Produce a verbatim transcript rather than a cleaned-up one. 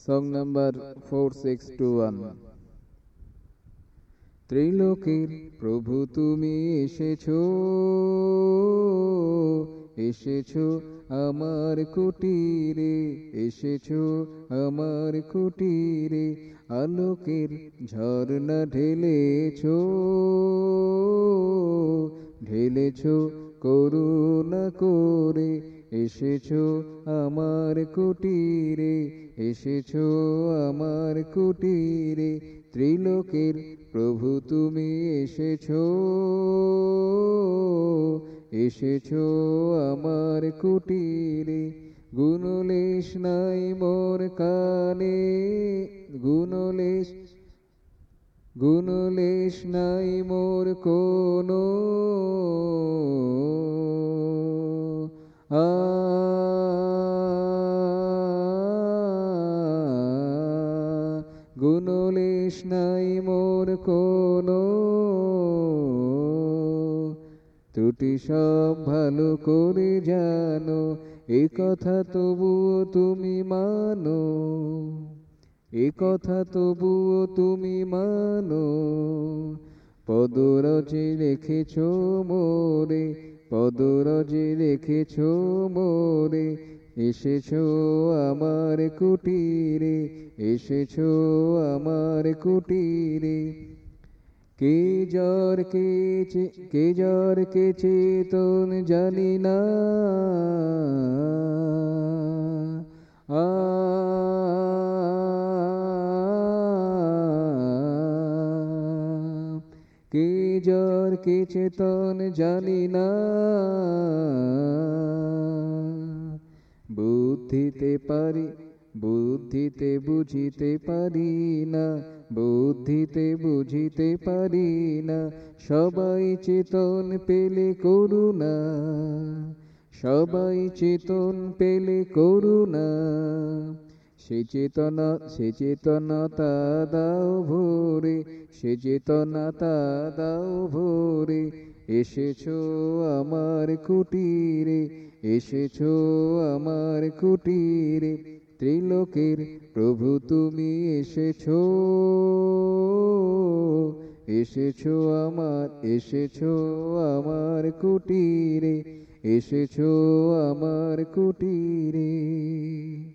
Song number four six two one. ত্রিলোকের প্রভু তুমি এসেছো, এসেছো আমার কুটিরে, এসেছো আমার কুটিরে, আলোকের ঝর্ণা ঢেলেছো, ঢেলেছো করুণা করে, এসেছো আমার কুটিরে, এসেছো আমার কুটিরে, ত্রিলোকের প্রভু তুমি এসেছো, এসেছো আমার কুটিরে। গুণলেশ নাই মোর কানে, গুণলেশ গুণলেশ নাই মোর কোনো, আ গুণলেশ নাই মোর কোনো, ত্রুটি সব ভালো করে জানো, এ কথা তবুও তুমি মানো, এ কথা তবুও তুমি মানো। পদরজে রেখেছো মোরে, পদরজে রেখেছো মোরে, এসেছো আমার কুটিরে, এসেছো আমার কুটিরে। কে জ্বর কে কে জ্বর কে চেতন জানি না, আ কে জ্বর কে চেতন জানি না, বুদ্ধিতে পারি বুদ্ধিতে বুঝিতে পারি না, বুদ্ধিতে বুঝিতে পারি না, সবাই চেতন পেলে করুণা, সবাই চেতন পেলে করুণা, সে চেতনা সে চেতনতা দাও ভোরে, সে চেতনতা দাও ভোরে, এসেছো আমার কুটিরে, এসেছো আমার কুটিরে, ত্রিলোকের প্রভু তুমি এসেছো, এসেছো আমার এসেছো আমার কুটিরে, এসেছো আমার কুটিরে।